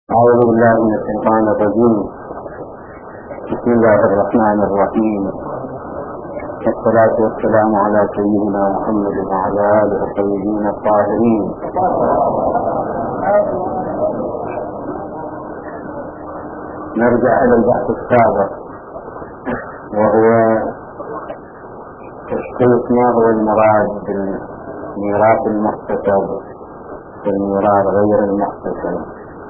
أعوذ بالله من الشيطان الرجيم. بسم الله الرحمن الرحيم، والصلاة والسلام على سيدنا محمد وعلى آله الطيبين الطاهرين. نرجع إلى البحث السابق، وهو تشخيص ما هو المراد بالميراث المحتسب والميراث غير المحتسب.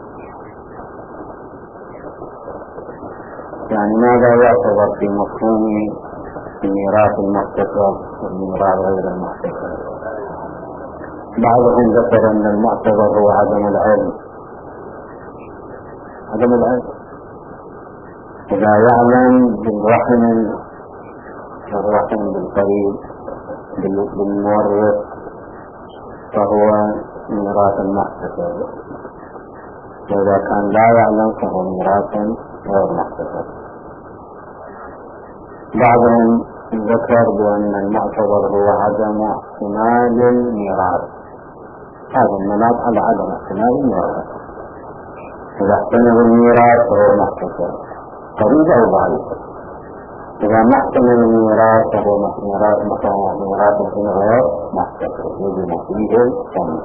يعني ماذا يعتبر في مفهوم الميراث المحتسب والميراث غير المحتسب؟ بعضهم ذكر أن المعتبر هو عدم العلم. إذا يعلم بالرحم بالقريب بالمورث فهو ميراث المحتسب، وإذا كان لا يعلم فهو ميراث غير محتسب. بعضهم ذكر بأن المعتبر هو عدم احتمال الميراث. هذا المناط على عدم احتمال الميراث. إذا احتمل الميراث فهو محتسب قريب أو بعيد. إذا ما احتمل الميراث فهو ميراث غير محتسب يجب فيه التمييز.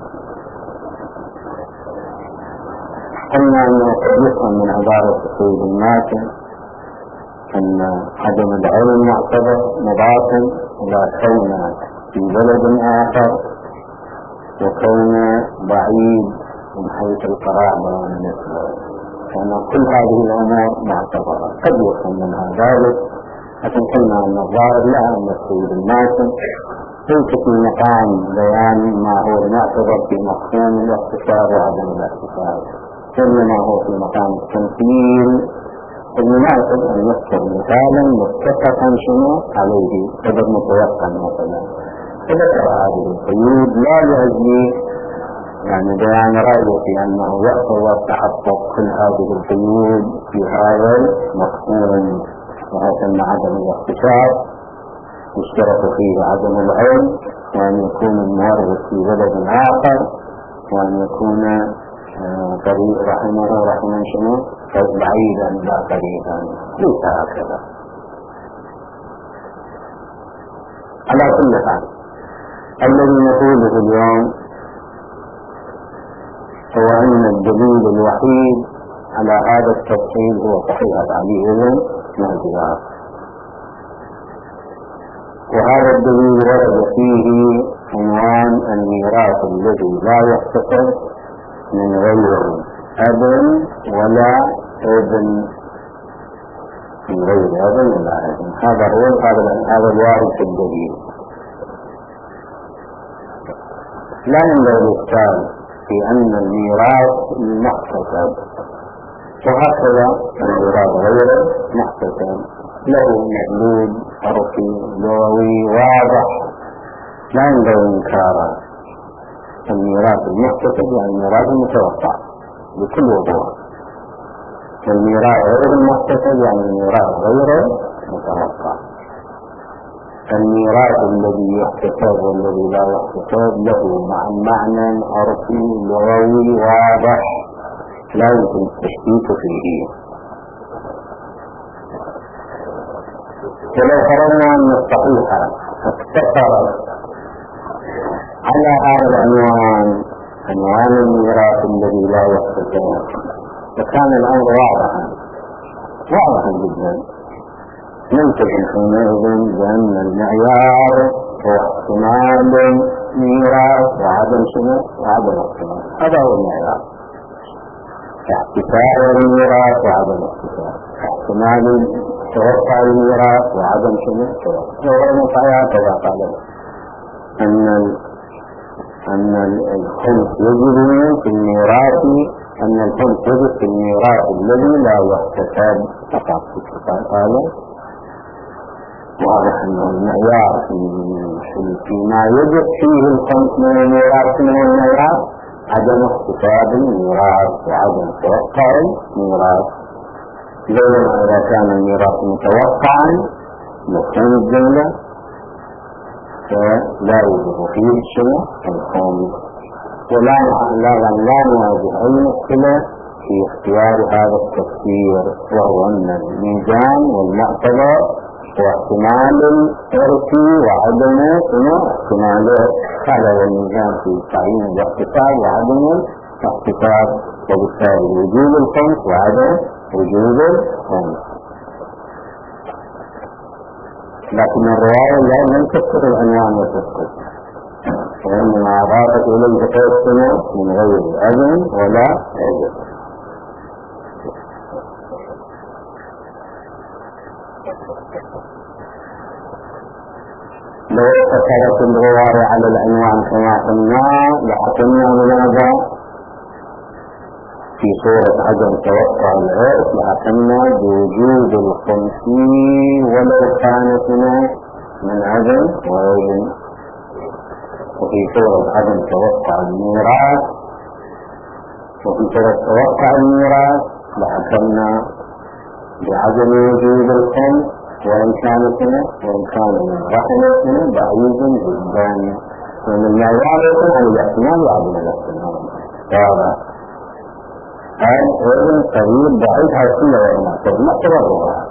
قلنا أنه يفهم من عبارة سيد الماتن أن عدم العلم معتبر مضافا إلى كون في بلد آخر وكون بعيد من حيث القرابة والنسبة، كان كل هذه الأمور معتبرة. قد يفهم منها ذلك، لكن قلنا أن الظاهر لها أن سيد الماتن ليس في مقام بيان ما هو معتبر في مفهوم الاحتساب وعدم الاحتساب، إنما هو في مقام التمثيل المناسب أن يذكر مثالا متفقا شنو عليه قدر متوقع مثلا. فذكر هذه القيود لا لأجل يعني بيان رأيه في أنه يعتبر تحقق كل هذه القيود في هذا المفهوم، وهو أن عدم الاحتساب يشترط فيه عدم العلم، وأن يكون المورث في بلد آخر، وأن يكون قريب رحمه شنو بعيدا لا قريبا. ليس هكذا. على كل حال الذي نقوله اليوم هو أن الدليل الوحيد على هذا التفصيل هو صحيح علي بن مهدي، وهذا الدليل ورد فيه عنوان الميراث الذي لا يحتسب من غير أب ولا ابن، من غير أب ولا ابن. هذا الوارد في الدليل. لا ينبغي الإشكال في أن الميراث محتسب، وهكذا الميراث غير محتسب له مدلول عرفي لغوي واضح لا ينبغي إنكاره. الميراث المحتسب يعني الميراث المتوقع بكل وضوح، الميراث غير المحتسب يعني الميراث غير متوقع. الميراث الذي يحتسب والذي لا يحتسب له معنى عرفي لغوي واضح لا يمكن التشكيك فيه. ولو فرضنا أن الصحيح اقتصر على هذا العنوان، عنوان الميراث الذي لا يحتسب، فكان الأمر واضحا جدا. ننتهي حينئذ بأن المعيار هو احتمال الميراث وعدم شنو وعدم احتمال. هذا هو المعيار، احتساب الميراث وعدم احتساب، احتمال توقع الميراث وعدم شنو توقع. ومقايا كذا قال أن الخمس يجب في الميراث، أن الخمس يجب في الميراث الذي لا يحتسب فقط. قال واضح أنه المعيار فيما يجب فيه الخمس من الميراث من الميراث عدم احتساب الميراث وعدم توقع الميراث. بينما إذا كان الميراث متوقعا مفهوم الجملة فلا يوجد فيه شيء الخمس، ولا نواجه أي مشكلة في اختيار هذا التفسير، وهو أن الميزان والمعتبر هو احتمال الإرث وعدمه احتماله. هذا هو الميزان في تعيين الاقتصاد وعدم الاقتصاد، وبالتالي وجود الخمس وعدم وجود الخمس. لكن الرواية لم تذكر العنوان وتسكت، وإنما أضافت إليه تقسمه من غير أذن ولا أذن. لو اقتصرت الرواية على العنوان كما قلنا لحكمنا من هذا في صورة عدم توقع العرف، لحكمنا بوجود الخمس ولو كانت من عدم وأذن. وفي صورة عدم توقع الميراث، وفي صورة توقع الميراث لحكمنا بعدم وجود الخمس وإن كان من رحمة بعيد جدا، ومن ما يعرف عن الاحتمال وعدم الاحتمال. هذا أيضا قريب بعيد هالسنة والمعتبر ما تبررها.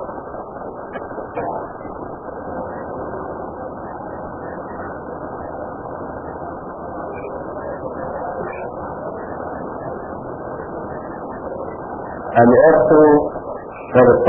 الإرث شرط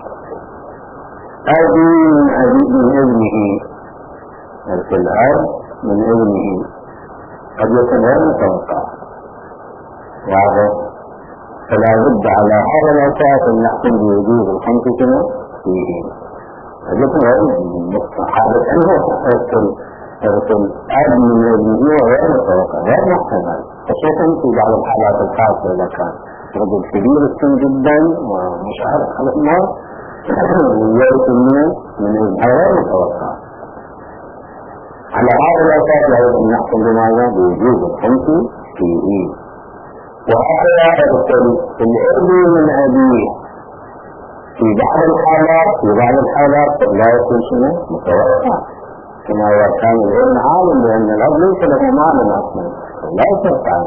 أبي من ابنه، إرث الأب من ابنه قد يكون غير متوقع، واضح؟ فلا بد على هذا الأساس أن نحكم بوجود الخمس فيه. قد يكون غير مستحاضر أنه إرث الأب من ابنه وغير متوقع غير محتمل، خصوصا في بعض الحالات الخاصة إذا كان رجل كبير السن جدا ومش عارف على النار ويرث من غير متوقع. على هذا الأساس يجب أن نحكم بماذا؟ بوجود الخمس فيه. وهذا الابن من أبيه في بعض الحالات لا يكون شنو متوقع، كما إذا كان الابن عالم بأن الأب ليس له مال أصلا لا يتوقع.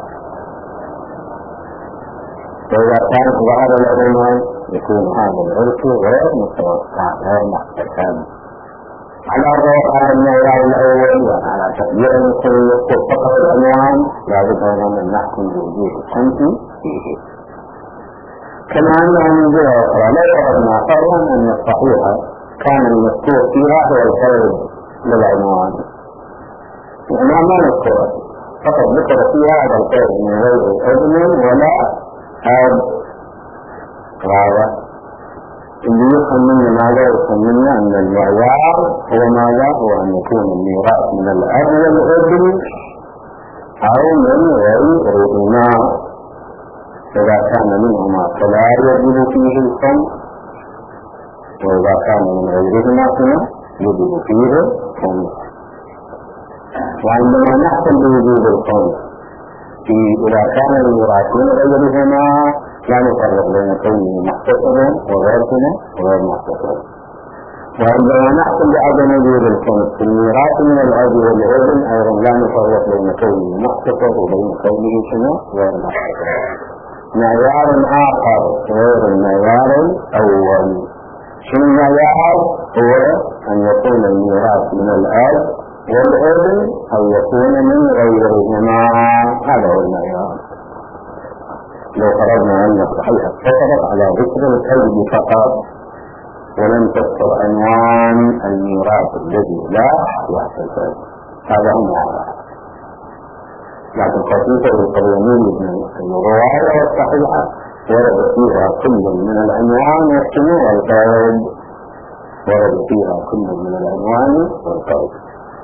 فإذا كانت ظهر العلماء يكون هذا العرف غير متوقع غير محتمل. على الرواية النوع الأول وعلى تقدير المسلم فقط العنوان لابد أيضا أن نحكم بوجود الخمس فيه. كما أنه من جهة أخرى لا يعرفنا فرضا أن الصحيح كان المذكور فيها هو الخير للعنوان، العنوان ما نذكر فقط ذكر فيها هذا الخير من غير أذن ولا أب. هذا اللي يفهم منا ماذا؟ يفهم منا أن المعيار هو ماذا؟ هو أن يكون الميراث من الأب والابن أو من غيرهما. إذا كان منهما فلا يجب فيه الخمس، وإذا كان من غيرهما يجب فيه الخمس. وعندما نحكم بوجود الخمس إذا كان الميراث من غيرهما لا نفرق بين كونه محتسبا وغير محتسب. وعندما نحكم بعدم وجود الخمس في الميراث من الأب والابن أيضا لا نفرق بين كونه محتسب وبين كونه غير محتسب. معيار آخر غير المعيار الأول. شنو المعيار؟ هو أن يكون الميراث من الأب والابن أو يكون من غيرهما. هذا هو المعيار. لو فرضنا أن الصحيح اقتصرت على ذكر الكذب فقط ولم تذكر عنوان الميراث الذي لا يحتسب، هذا هو المعيار. لكن خصيصة القوانين من الرواية الصحيحة ورد فيها كل من العنوان والشمول والقيد، ورد فيها كل من العنوان والقيد.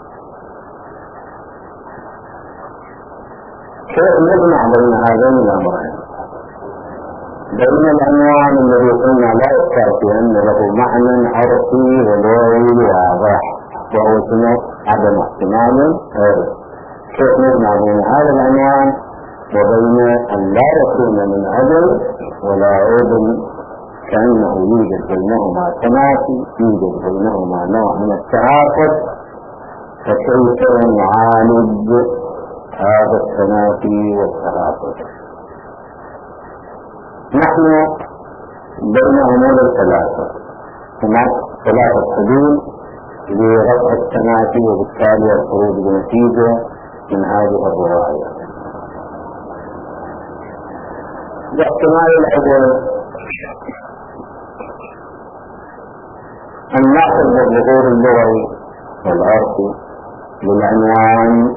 كيف نجمع بين هذين الأمرين؟ بين العنوان الذي قلنا لا يشترط في أن له معنى عرفي ولغوي واضح وهو عدم احتمال غيره. كيف نجمع بين هذا العنوان وبين أن لا يكون من عدل ولا عدل، كأنه يوجد بينهما تماثل، يوجد بينهما نوع من التعاقد، فكيف نعالج هذا التماثل والتعاقد؟ نحن بين أمور ثلاثة، هناك ثلاثة حلول لرفع التنافي وبالتالي الخروج بنتيجة من هذه الرواية. الاحتمال الأول أن نأخذ بالظهور اللغوي والعرفي للعنوان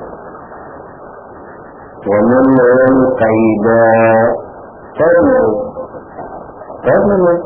ونلغي القيد ترمي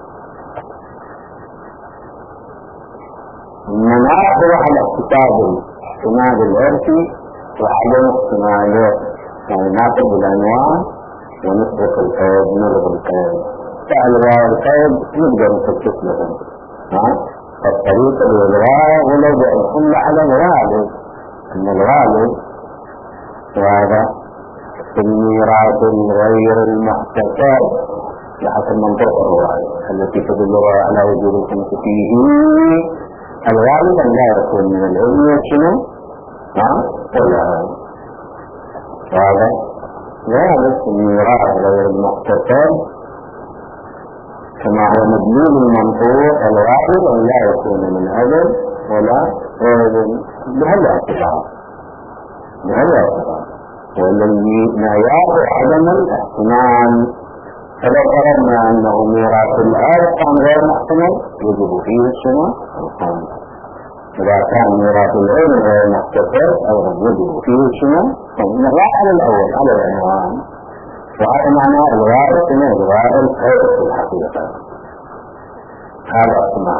نأخذ على احتمال العرفي وعدم احتماله، يعني نأخذ بالعنوان ونترك القيد، نلغي القيد. فالغاء القيد نقدر نفكك لهم فالطريقة للغاء ولو بأنهم على الغالب أن الغالب وهذا في الميراث الغير المحتسب بحسب منطق الرواية التي تدل على وجود الخمس فيه. الغالب أن لا يكون من العلم شنو؟ وهذا غالب في الميراث غير المحتسب كما هو مدلول المنطوق. الغالب أن لا يكون من أجل ولا بهالاعتبار والذي معيار عدم الاحتمال. فلو قررنا أنه ميراث الأرض كان غير محتمل يجب فيه الشنو؟ الخمس. إذا كان ميراث العلم غير محتمل أو يجب فيه الشنو؟ الغاء على الأول على العنوان. وهذا معناه الغاء السنة الغاء الخير في الحقيقة. هذا احتمال.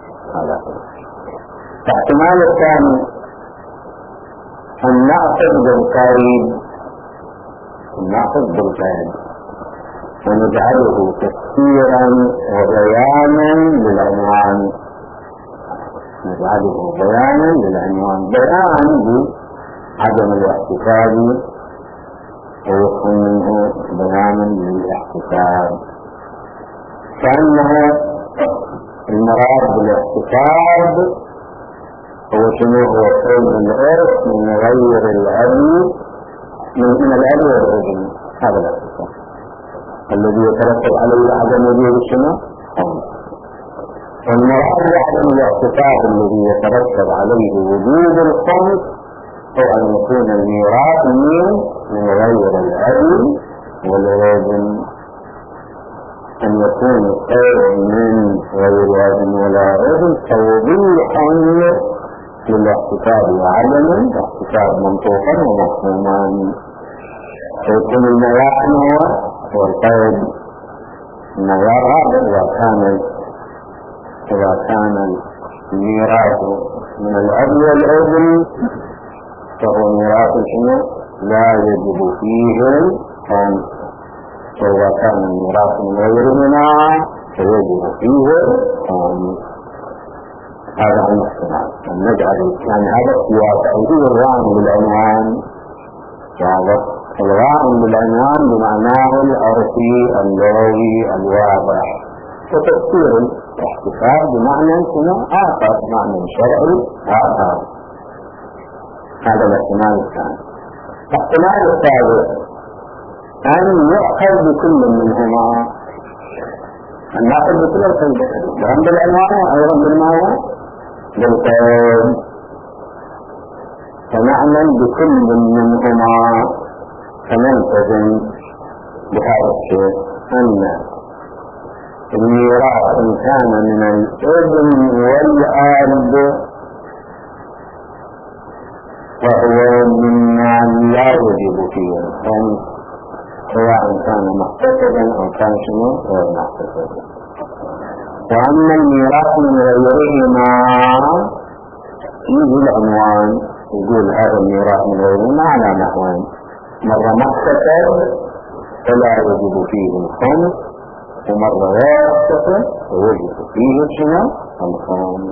الاحتمال الثاني أن نأخذ بالقيد ونجعله تفسيرا وبيانا للعنوان. بيان بعدم الاحتساب ويكون منه بيانا للاحتساب، كأنه المراد بالاحتساب هو شنو؟ هو كون الإرث من غير الأبي من الأبي والرجل. هذا الاحتساب الذي يترتب عليه عدم وجود الشنو؟ والمراد بعدم الاحتساب الذي يترتب عليه وجود الخمس هو أن يكون الميراث من غير الأبي والابن، أن يكون الخير من غير ابن ولا ابن توضيحا للاحتساب وعدما الاحتساب منطوقا ومفهوما. فيكون الميراث هو القيد. الميراث هذا إذا كان الميراث من الأب والابن فهو ميراث شنو؟ لا يجب فيه الخمس. وإذا كان الميراث من غيرهما فيجب فيه الخمس. هذا عن الاحتمال أن نجعل يعني هذا السياسة الغاء بالعنوان. الغاء بالعنوان بمعناه العرفي اللغوي الواضح، وتفسير الاحتساب بمعنى آخر، معنى شرعي آخر. هذا الاحتمال الثاني. الاحتمال الثالث أن يؤخذ بكل منهما، أن نأخذ بكل الحدود بالعنوان وأيضا بالمعنى بالقيد، فنعمل بكل منهما فنلتزم بهذا الشيء أن الميراث إن كان من الابن والأب فهو مما لا يجب فيه الخمس، سواء كان محتسبا أو كان شنو غير محتسبا. وأما الميراث من غيرهما يجي العنوان يقول هذا الميراث من غيرهما على نحوين: مرة محتسب فلا يجب فيه الخمس، ومرة غير محتسب ويجب فيه شنو الخمس.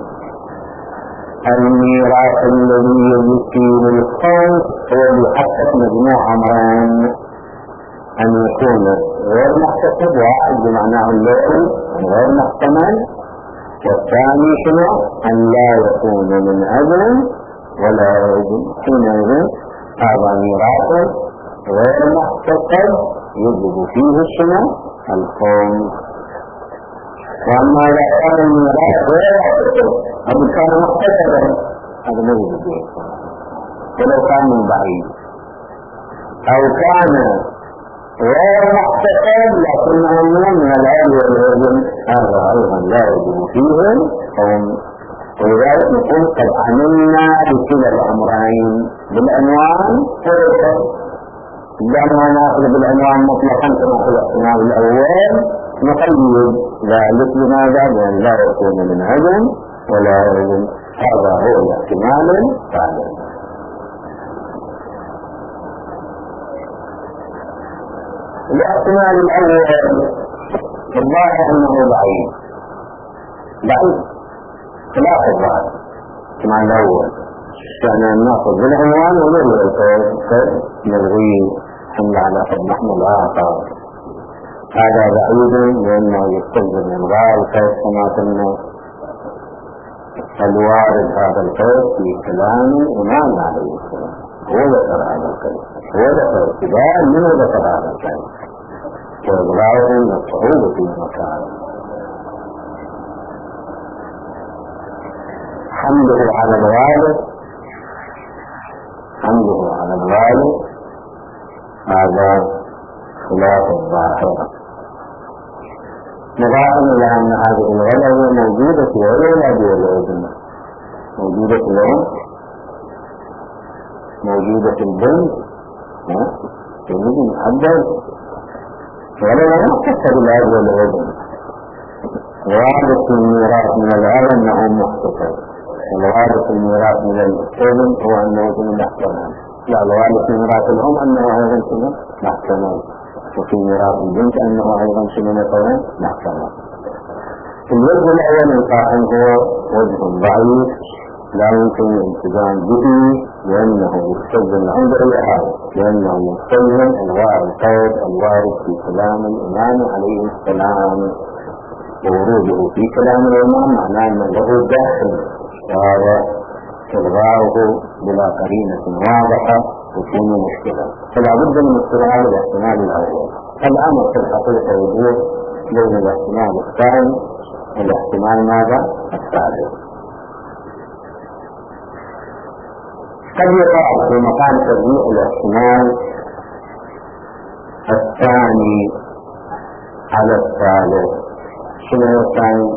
الميراث الذي يجب فيه الخمس هو بحسب مجموع أمرين: أن يكون غير محتسب واحد بمعناه اللغوي غير محتمل، والثاني شنو؟ أن لا يكون من أجل ولا يجب. حينئذ هذا ميراث غير محتسب يجب فيه شنو الخمس. وأما إذا كان الميراث أو كان مقتصدا هذا ما يجوز، ولو كان من بعيد أو كان غير مقتصد لكنه من الأب والابن هذا أيضا لا يجوز فيه. ولذلك نقول قد عملنا بكلا الأمرين بالعنوان والرسل. لما نأخذ بالعنوان مطلقا كما في الاحتمال الأول نقيد ذلك لماذا؟ لأن لا يكون من عدم ولا عدم، هذا هو الاحتمال الثالث. الاحتمال الأول الظاهر أنه ضعيف خلاف الظاهر كما الأول، كان نأخذ بالعنوان ونلغي نلغي حمل على حد محمل آخر. هذا بعيد لأنه يستلزم من غير الكيف كما قلنا الوارد هذا الكيف في كلام الإمام عليه السلام، هو ذكر هذا الكيف، هو ذكر اتباع منه ذكر هذا الكيف وإظهاره من الصعوبة في المكان. حمله على الغالب هذا خلاف الظاهرة، نظرا إلى أن هذه الغلبة موجودة في غير الأب والابن، موجودة اليوم، موجودة البنت تريد محدد ولا يحتسب الأب والابن. وارث الميراث من الأب أنه محتسب، الوارث الميراث من الابن هو أنه من الاحتمال. لا، الوارث الميراث الأم أنه أيضا شنو محتمل، وفي ميراث البنت أنه أيضا شنو مثلا محتمل. الوجه الأول القائم هو وجه ضعيف لا يمكن الالتزام به، لأنه يستلزم عند الإعادة، لأنه يستلزم الغاء القول الوارد في كلام الإمام عليه السلام، ووروده في كلام الإمام معناه أن له داخل، وهذا إلغاؤه بلا قرينة واضحة تكون مشكلة، فلا بد من استبعاد الاحتمال الأول. الأمر في الحقيقة يدور بين الاحتمال الثاني والاحتمال ماذا؟ الثالث. قد يقع في مقام ترجيح الاحتمال الثاني على الثالث. شنو الثاني؟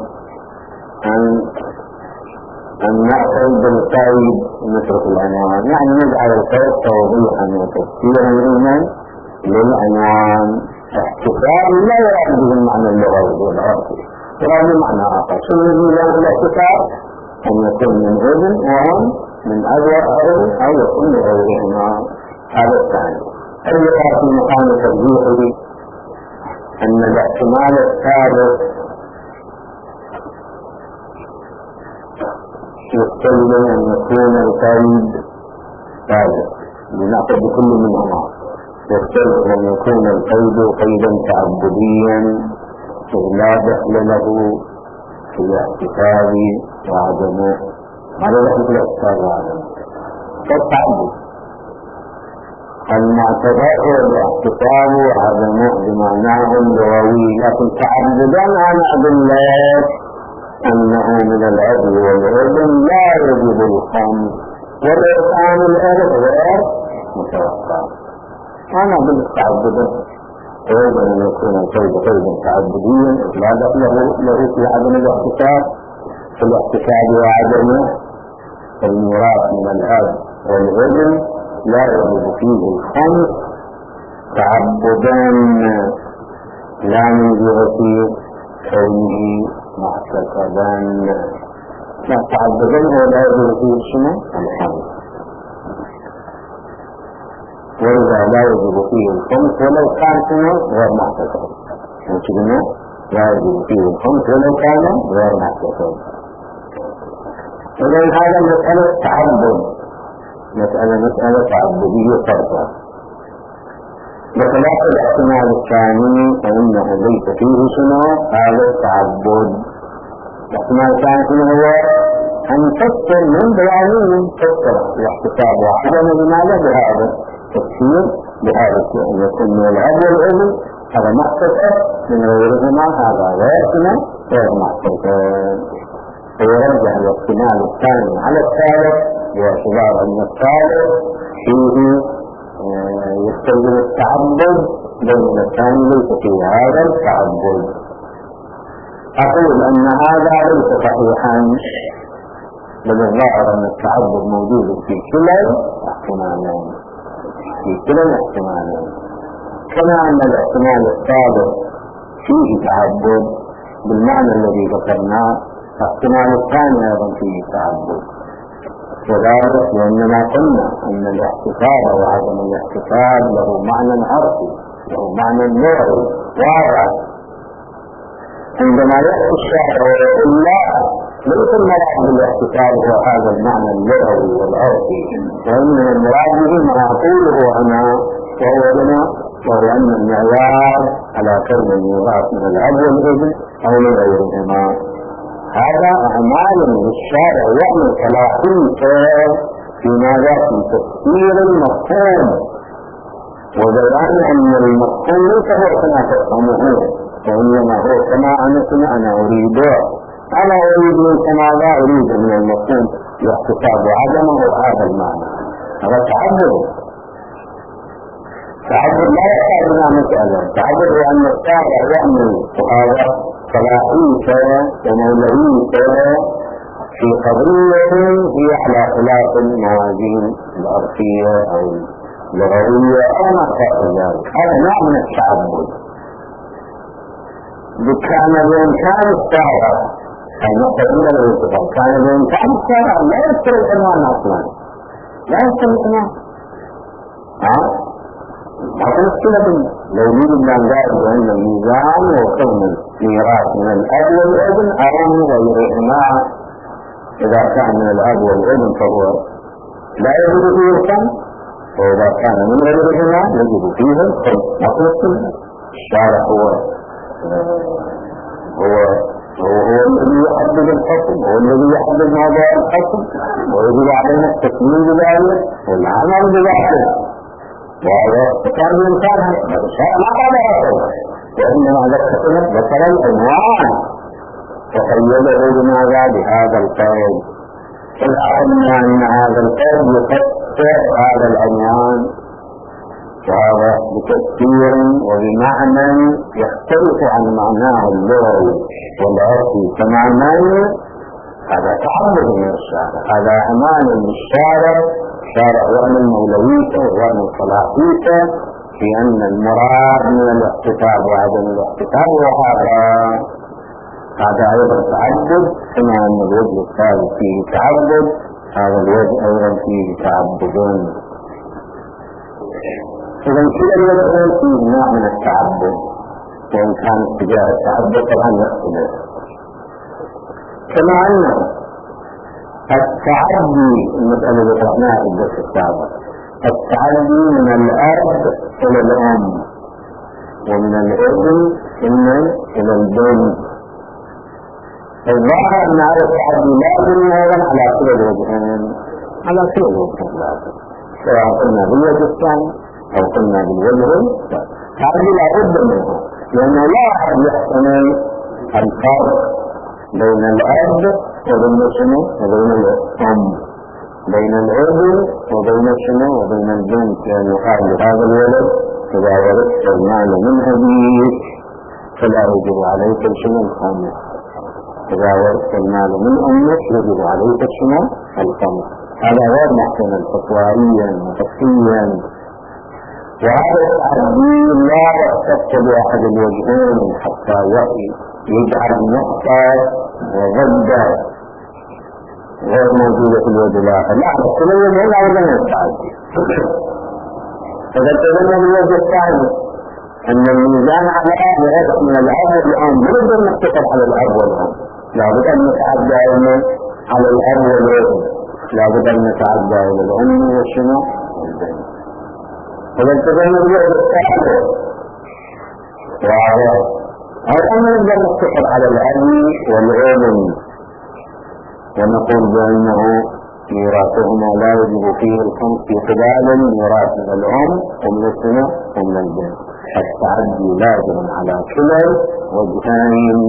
أن نأخذ بالقيد نترك العنوان، يعني نجعل القيد توضيحا وتفسيرا للعنوان. احتفال لا يراد به المعنى اللغوي والعرفي، يراد بمعنى آخر. شنو يريد الاحتفال؟ أن يكون من ابن وهم من أب أو يكون لغيرهما. هذا الثاني. الذي في مقام ترجيحه أن الاحتمال الثالث يستلزم أن يكون القيد ثالث، لنأخذ بكل منهما. يستلزم أن يكون القيد قيدا تعبديا لا دخل له في الاحتفال وعدمه. ماذا دخل في الاحتفال وعدمه؟ فالتعبد المعتبر الاحتفال وعدمه بمعناه اللغوي، لكن تعبدا عن عبد الله أنه من الأب والابن لا يجب الخمس، والإرقام الأرض غير متوقع. أنا بالتعبد يجب أن يكون القيد قيدا تعبديا لا دخل له في عدم الاحتفال، في الاحتفال وعدمه. الميراث من الأب والابن لا يجب فيه الخمس تعبدا لا من جهة كونه محتسبا، لا تعبدا ولا يجب فيه شنو الخمس، وإذا لا يجب فيه الخمس ولو كان شنو غير محتسب، لا يجب فيه الخمس ولو كان غير محتسب. إذن هذا مسألة تعبد، مسألة تعبدية فرقة. بخلاف الاحتمال الثاني فإنه ليس فيه شنو هذا التعبد. الاحتمال الثاني شنو هو؟ أن تفسر من بيانين تفسر الاحتساب وعدم لماذا بهذا التفسير، بهذا أن يكون من الأب والابن هذا محقق من غيرهما، هذا غيرهما غير محقق. ويرجع الاحتمال الثاني على الثالث باعتبار أن الثالث فيه يستلزم التعبد، بين الثاني ليس في هذا التعبد. أقول أن هذا ليس صحيحا، بل الظاهر أن التعبد موجود في كلا الاحتمالين، في كلا الاحتمالين، كما أن الاحتمال السابق فيه تعبد بالمعنى الذي ذكرناه، الاحتمال الثاني أيضا فيه تعبد. وذلك لأننا قلنا أن الاحتساب وعدم الاحتساب له معنى عرفي، له معنى لغوي واضح. عندما يأتي الشاعر ويقول لا، ليس المراد بالاحتساب هو هذا المعنى اللغوي والعرفي، وإنما المراد به ما أقوله أنا وهو لنا، وهو أن المعيار على كون الميراث من الأب والابن أو من غيرهما. هذا أعمال للشارع يعمل صلاحيته في ماذا؟ في تفسير المفهوم وبيان أن المفهوم ليس هو كما تفهمه، وإنما هو كما أنا أريده. أنا أريد منك ماذا أريد من المفهوم الاحتساب وعدمه هذا المعنى. هذا تعبد لا يحتاج إلى مسألة. تعبد أن الشارع يعمل هذا صلاحيته ومولويته في قضية هي على خلاف الموازين العرفية أو اللغوية أو ما شابه ذلك. هذا نوع من التعبد. كان بإمكان الشارع أن يقبل الانتقال، كان بإمكان الشارع لا يذكر العنوان أصلا، لا يذكر العنوان. هذا مشكلة لو يريد أن ذلك بأن الميزان وكون الميراث من الأب والابن أو غيرهما. إذا كان من الأب والابن فهو لا يجب فيه الخمس، وإذا كان من غيرهما يجب فيه الخمس. نقول الشارع هو الذي يحدد الحكم، هو الذي يحدد موضوع الحكم، ويجب علينا التكميل بذلك والعمل بذلك. وهذا كان الإنسان ما قال هذا، وإنما ذكر العنوان وقيده بماذا؟ بهذا القول. فالأعلم أن هذا القول يفسر هذا العنوان، وهذا بتفسير وبمعنى يختلف عن معناه اللغوي والعرفي كمعناه. هذا تعبد من الشارع، هذا أمان للشارع. الشارع يعمل مولويته ويعمل صلاحيته في أن المراد من الاحتساب وعدم الاحتساب، وهذا أيضا تعبد، كما أن الوجه الثالث فيه تعبد، هذا الوجه أيضا فيه تعبد. إذا كلا الوجهين فيه نوع من التعبد، وإن كان اتجاه التعبد طبعا يختلف. كما أنه التعدي، المسألة اللي قرأناها في الدرس السابق، التعدي من الأب إلى الأم ومن الابن إلى البنت. الظاهر أن هذا التعدي لازم أيضا على كل الوجهين، على كل الوجهين لازم، سواء قلنا بالوجه الثاني أو قلنا بالوجه الثاني. هذه لا بد منه، لأنه لا أحد يحتمل الفرق بين الأب وبين شنو وبين الأم، بين الابن وبين شنو وبين البنت. يعني قال هذا الولد إذا ورثت المال من أبيك فلا يجب عليك شنو الخمس، إذا ورثت المال من أمك يجب عليك شنو الخمس. هذا غير محتمل فتوائيا وفقهيا. وهذا التعدي لا يختص بأحد الوجهين حتى يجعل نقطة وضده غير موجودة في الوجه الآخر. لا، كل الوجهين أيضا يتعدي. إذا تبنى بالوجه الثاني أن الميزان على يرث من الأب والأم، لا بد أن نتفق على الأب والأم، لا بد أن نتعدى على الأب والابن، لا بد أن نتعدى إلى الأم والشنو والبنت. إذا تبنى بالوجه الثاني وهذا أيضا نقدر نتفق على الأب والابن ونقول بأنه ميراثهما لا يجب فيه الخمس في قبال ميراث الأم ومن السنة ومن البنت. التعدي لازم على كلا وجهين.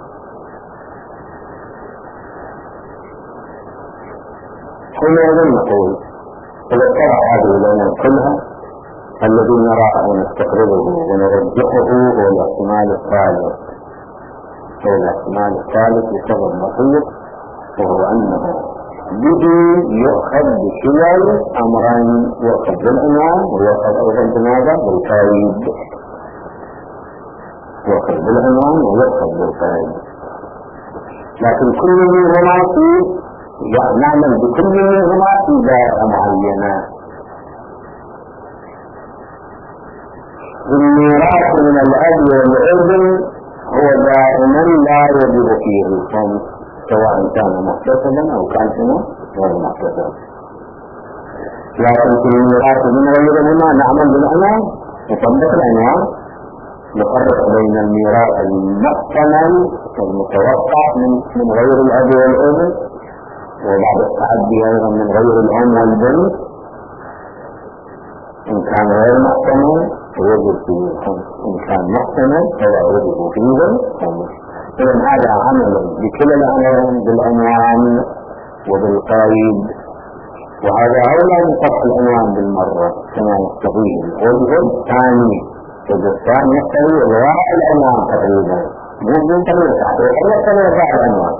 هنا نقول إذا ترى هذه الأمور كلها الذي نرى أن نستقربه ونرجحه هو الاحتمال الثالث. هو الاحتمال الثالث لسبب بسيط، وهو أنه به يؤخذ بكلا أمرين، يؤخذ بالعنوان ويؤخذ أيضا بماذا؟ بالفائد. يؤخذ بالعنوان ويؤخذ بالفائد، لكن كل منهما نعمل بكل منهما في ذات معينة. الميراث من الأب والابن هو دائما لا يجب فيه الخمس، سواء كان مكتسبا أو كان غير مكتسب. لكن في الميراث من غيرهما نعمل بالعنوان، نطبق العنوان، نفرق بين الميراث المحتمل والمتوقع من غير الأب والابن، وبعد التعدي أيضا من غير الأم والبنت. إن كان غير محتمل يجب فيه الخمس، إن كان محتمل فلا يجب فيه الخمس. إذن هذا عمل بكل الأمرين، بالعنوان وبالقيد، وهذا أولى من فتح العنوان بالمرة كما يقتضيه الوجه الثاني. الوجه الثاني يقتضي إلغاء العنوان تقريبا، ممكن تغيير تحقيق إلغاء العنوان.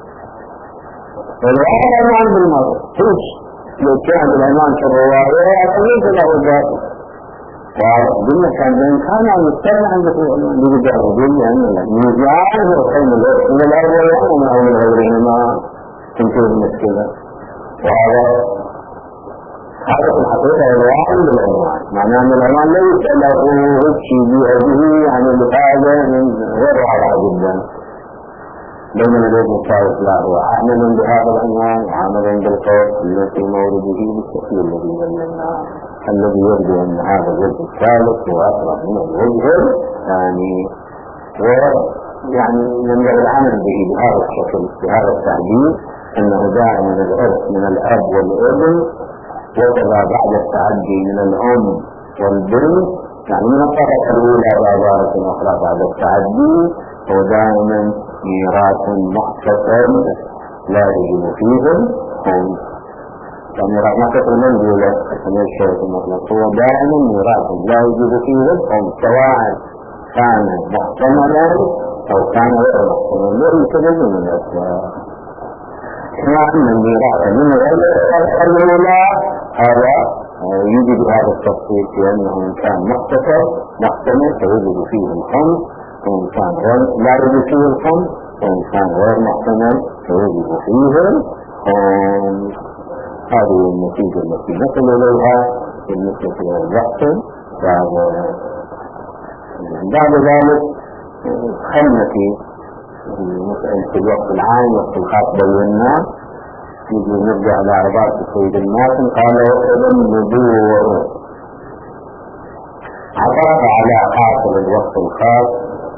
إلغاء العنوان بالمرة توش لو كان العنوان كالرواية أقلت له ذات. وقلنا كان كان يستمع عندك بجربين يعني المجاعة وقيم الوقت من الأول ومن أول غيرهما تنتهي المشكلة. وهذا في الحقيقة العنوان بالعنوان، معناه أن العنوان ليس له شيء بأبيه يعني لهذا من غير واضح جدا. بينما الوجه الثالث لا هو عامل بهذا العنوان وعامل بالقول التي مورده بالتفصيل الذي بيناه، الذي يبدو أن هذا الوجه الثالث هو أقرب من الوجه الثاني، ويعني ينبغي العمل به بهذا الشكل بهذا التعبير، أنه دائما الإرث من الأب والابن، وكذا بعد التعدي من الأم والبنت، يعني من الطريقة الأولى بعبارة أخرى بعد التعدي هو دائما ميراث محتسب لا يجب فيه الخمس. فميراث محتسب منزولة كما الشيخ المطلق هو دائما ميراث لا يجب فيه الخمس، سواء كان محتملا أو كان غير محتمل، ليس من الأسباب. أن الميراث من غير الأولى هذا يجب هذا التفصيل في أنه إن كان محتمل فيجب فيه الخمس، وإن كان لا يجب فيه الخمس، وإن كان غير محتمل فيجب فيه الخمس. هذه النتيجة التي نصل إليها بالنسبة للبحث. بعد ذلك خلنا في مسألة الوقت العام وقت الخاص بيننا، نجي نرجع على عبارة السيد الناصر قال وإذا النبور عطف على حاصل الوقت الخاص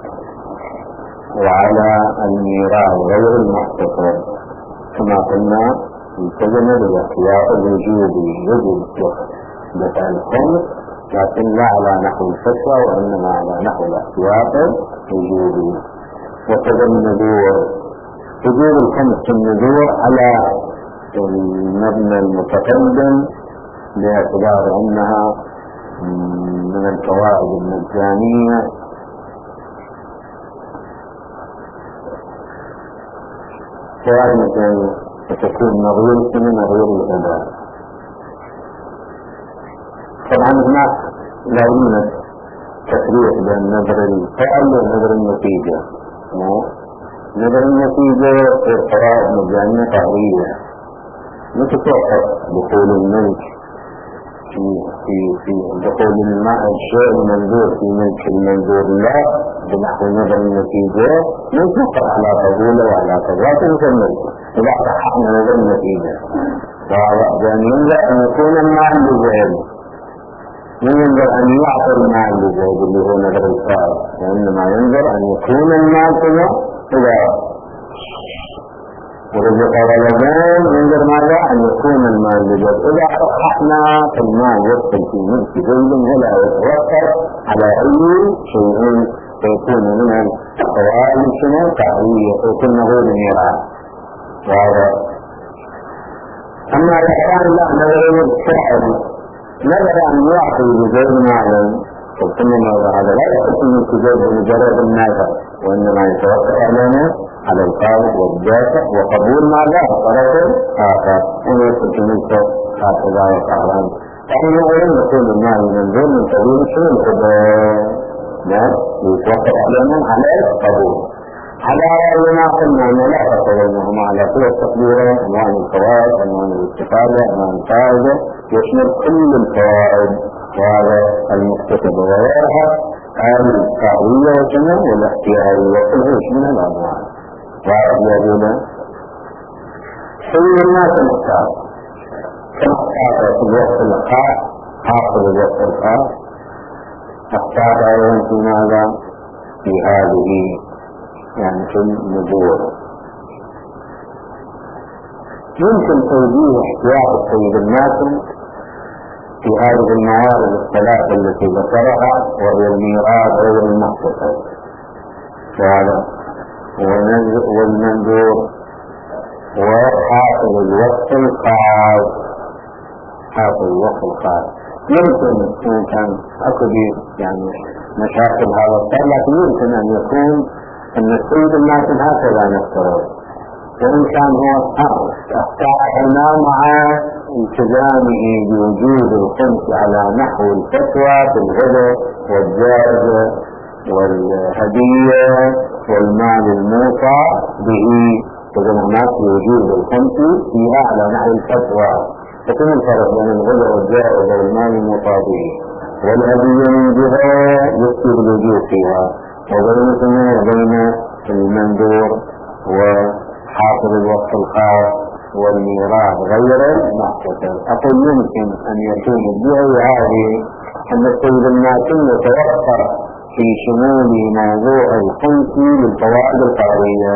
وعلى الميراث غير المحتسب، كما قلنا التزم بالاحتياط الوجوبي، يجب دفع الخمس لكن لا على نحو الفتوى وإنما على نحو الاحتياط الوجوبي. وكذا النذور وجوب الخمس النذور على المبنى المتقدم باعتبار أنها من الفوائد المجانية، فوائد مجانية فتكون نظير من نظير الأداء. طبعا هناك لا يوجد تفريق بين نظر الفعل ونظر النتيجة. نظر النتيجة في الفوائد المجانية قهرية، متتوقف دخول الملك في دخول الماء الشيء المنظور في ملك المنظور لا بنحو نظر النتيجة، يتوقف على قبوله وعلى قدراته مثل إذا تحققنا نظر النتيجة. وأن ينبغي أن يكون المال لزهد، من ينظر أن يعطي المال لزهد اللي هو نظر الفائد، وإنما ينظر أن يكون المال كذا إذا ورزق ولدان ينظر ماذا أن يكون المال لجد. إذا صححنا فالمال يدخل في ملك زيد ولا يتوفر على أي شيء فيكون من القوائم شنو تعوية فيكون نقول الميراث. وهذا أما إذا كان لا نظر الشاعر نظر أن يعطي لزيد مالا فالسنة هذا لا يكون ملك زيد بمجرد النظر، وإنما يتوقف على القابض والدافع وقبول ما لا طرف آخر ويكون ملكه هكذا وفعلا. فإن أولا يكون المال منظور من قبول شنو القبول؟ نعم يتوقف عليهم على القبول. على رأينا قلنا أنه لا فرق بينهما على كل التقديرات، أنواع الفوائد، أنواع الاستفادة، أنواع الفائدة، يشمل كل الفوائد وهذا المكتسب وغيرها القهوية والجنة والاختيارية كلها يشمل الأنواع. واحد يقول سيد الناس المختار كمختار في الوقت الخاص حاصل الوقت الخاص اختار أيضا في ماذا؟ في هذه يعني في النبوة. يمكن توجيه احتياط السيد الناس في هذه الموارد الثلاثة التي ذكرها، وهي الميراث غير المحتسب والمنذور وحاصل الوقت الخاص. حاصل الوقت الخاص يمكن إن كان أكد يعني مشاكل هذا الطرح، لكن يمكن أن يكون أن السيد الناس هكذا نفترض، وإن كان هو اختارنا مع التزامه بوجود الخمس على نحو الفتوى في الغدر والجائزة والهدية والمال الموصى به، إذا هناك وجود الخمس فيها على نحو الفتوى. فكم الفرق بين الغدر والجائزة والمال الموصى به والهدية من جهة يكتب الوجود فيها، وبين المنذور وحاصل الوقت الخاص والميراث غير المحتسب. أقول يمكن أن يكون الجهة هذه أن السيد الناكل يتوفر في شمول موضوع الخمس للفوائد القهرية،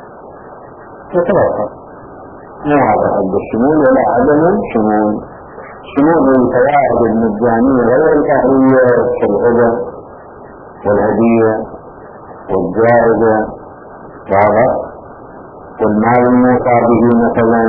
يتوفر مو هذا حد الشمول ولا عدم الشمول. شمول الفوائد المجانية غير القهرية كالغدر والهدية والجائزة والمال الموصى به مثلا،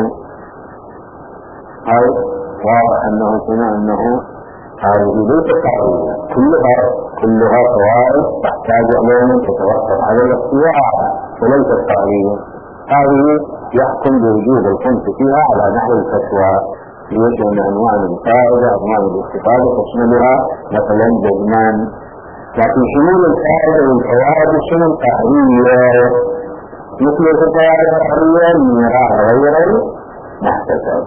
أو واضح أنه كنا أنه هذه ليست قهرية، كلها فوائد تحتاج عليهم تتوقف على الاختيار وليست قهرية. هذه يحكم بوجود الخمس فيها على نحو الفتوى، ليجعل أنواع الفائدة أنواع الاستفادة تشملها مثلا جزمان. لكن شمول الفائدة والفوائد شمول قهرية مثل الفوائد القهرية ميراث غير المحتسب،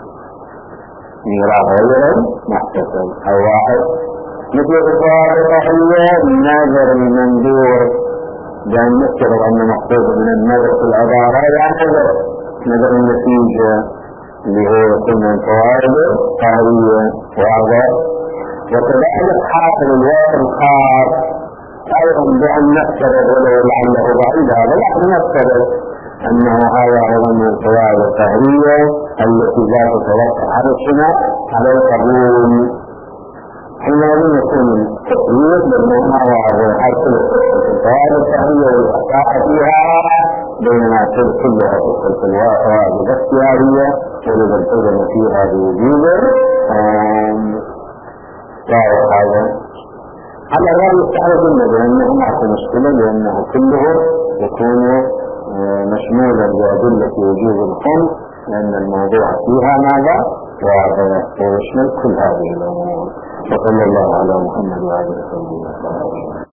ميراث غير المحتسب أو واحد مثل الفوائد القهرية نظر المنذور، لأن نفترض أن مقصود من النظر في العبارة يعني نظر النتيجة اللي هو يكون من فوائد قهرية وهذا. وكذلك حاصل الوقت الخاص أيضا بأن نفترض ولو لعله بعيد هذا، لا نفترض أنه هذا أيضا من الفوائد القهرية التي لا تتوقع على السنة على القبول. حينئذ يكون التقرير بينما هو حاصل الفوائد القهرية والأخطاء فيها، بينما كلها تدخل في الفوائد الاختيارية ولذا التزم فيها بوجود هذا. على الرأي الثالث لأنه معك مشكلة، لأنه كله يكون مشمولا بأدلة وجود الخمس، لأن الموضوع فيها ماذا؟ ويشمل كل هذه الأمور. وصلى الله على محمد وعلى آله وصحبه وسلم.